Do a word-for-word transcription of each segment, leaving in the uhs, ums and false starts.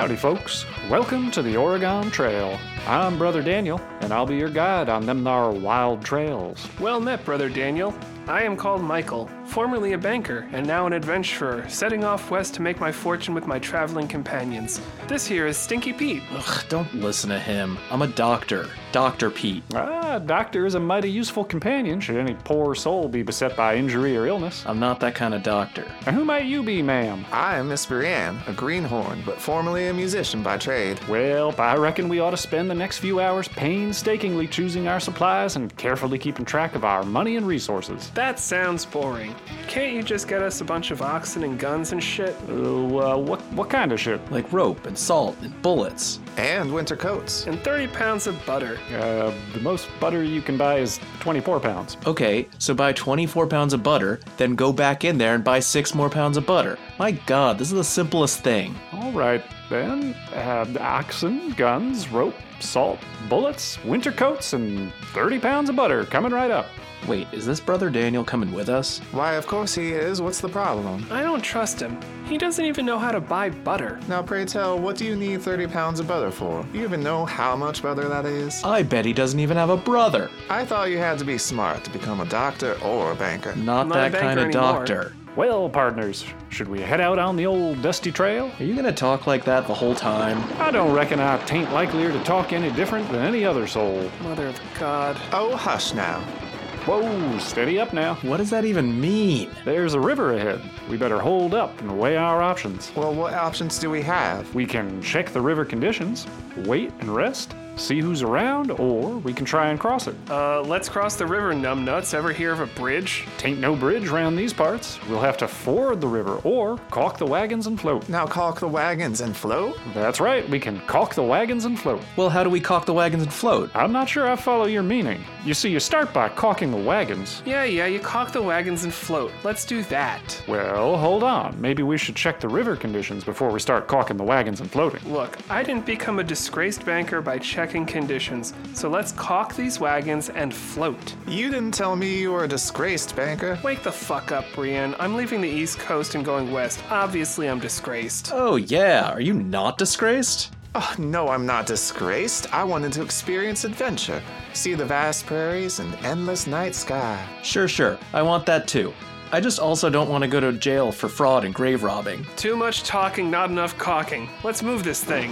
Howdy folks, welcome to the Oregon Trail. I'm Brother Daniel, and I'll be your guide on them thar wild trails. Well met, Brother Daniel. I am called Michael, formerly a banker, and now an adventurer, setting off west to make my fortune with my traveling companions. This here is Stinky Pete. Ugh, don't listen to him. I'm a doctor. Doctor Pete. Ah, doctor is a mighty useful companion should any poor soul be beset by injury or illness. I'm not that kind of doctor. And who might you be, ma'am? I am Miss Brienne, a greenhorn, but formerly a musician by trade. Well, I reckon we ought to spend the next few hours painstakingly choosing our supplies and carefully keeping track of our money and resources. That sounds boring. Can't you just get us a bunch of oxen and guns and shit? Uh, uh, what, what kind of shit? Like rope and salt and bullets. And winter coats. And thirty pounds of butter. Uh, the most butter you can buy is twenty-four pounds. Okay, so buy twenty-four pounds of butter, then go back in there and buy six more pounds of butter. My God, this is the simplest thing. All right, then. Uh, oxen, guns, rope, salt, bullets, winter coats, and thirty pounds of butter coming right up. Wait, is this Brother Daniel coming with us? Why, of course he is. What's the problem? I don't trust him. He doesn't even know how to buy butter. Now, pray tell, what do you need thirty pounds of butter for? You even know how much butter that is? I bet he doesn't even have a brother. I thought you had to be smart to become a doctor or a banker. Not, Not a that banker kind of anymore. doctor. Well, partners, should we head out on the old dusty trail? Are you gonna talk like that the whole time? I don't reckon I tain't likelier to talk any different than any other soul. Mother of God. Oh, hush now. Whoa, steady up now. What does that even mean? There's a river ahead. We better hold up and weigh our options. Well, what options do we have? We can check the river conditions, wait and rest, see who's around, or we can try and cross it. Uh, let's cross the river, numbnuts. Ever hear of a bridge? Tain't no bridge round these parts. We'll have to ford the river or caulk the wagons and float. Now caulk the wagons and float? That's right, we can caulk the wagons and float. Well, how do we caulk the wagons and float? I'm not sure I follow your meaning. You see, you start by caulking the wagons. Yeah, yeah, you caulk the wagons and float. Let's do that. Well, hold on. Maybe we should check the river conditions before we start caulking the wagons and floating. Look, I didn't become a disgraced banker by checking conditions, so let's caulk these wagons and float. You didn't tell me you were a disgraced banker. Wake the fuck up, Brienne. I'm leaving the East Coast and going west. Obviously, I'm disgraced. Oh yeah, are you not disgraced? Oh, no, I'm not disgraced. I wanted to experience adventure. See the vast prairies and endless night sky. Sure, sure, I want that too. I just also don't want to go to jail for fraud and grave robbing. Too much talking, not enough caulking. Let's move this thing.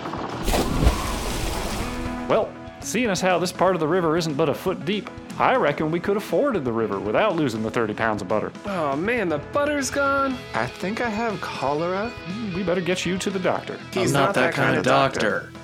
Well, seeing as how this part of the river isn't but a foot deep, I reckon we could have forded the river without losing the thirty pounds of butter. Oh man, the butter's gone. I think I have cholera. We better get you to the doctor. He's I'm not, that, kind, of doctor.